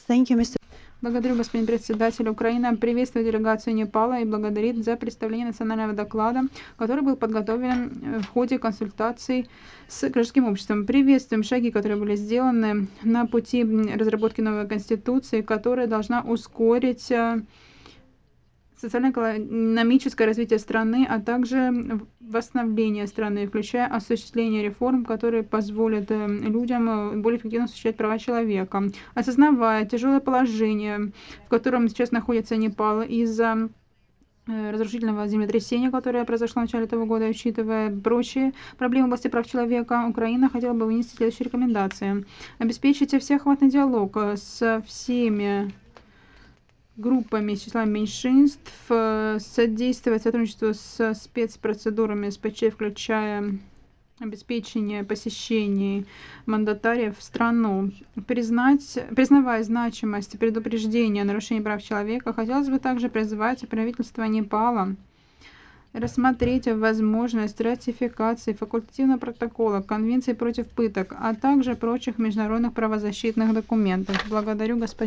Thank you, Mr. Благодарю, господин председатель. Украина приветствует делегацию Непала и благодарит за представление национального доклада, который был подготовлен в ходе консультаций с гражданским обществом. Приветствуем шаги, которые были сделаны на пути разработки новой конституции, которая должна ускорить социально-экономическое развитие страны, а также восстановление страны, включая осуществление реформ, которые позволят людям более эффективно осуществлять права человека. Осознавая тяжелое положение, в котором сейчас находится Непал из-за разрушительного землетрясения, которое произошло в начале этого года, учитывая прочие проблемы в области прав человека, Украина хотела бы вынести следующие рекомендации. Обеспечить всеохватный диалог со всеми группами с числа меньшинств, содействовать сотрудничеству со спецпроцедурами СПЧ, включая обеспечение посещений мандатариев в страну. Признавая значимость предупреждения нарушений прав человека, хотелось бы также призвать правительство Непала рассмотреть возможность ратификации факультативного протокола Конвенции против пыток, а также прочих международных правозащитных документов. Благодарю, господин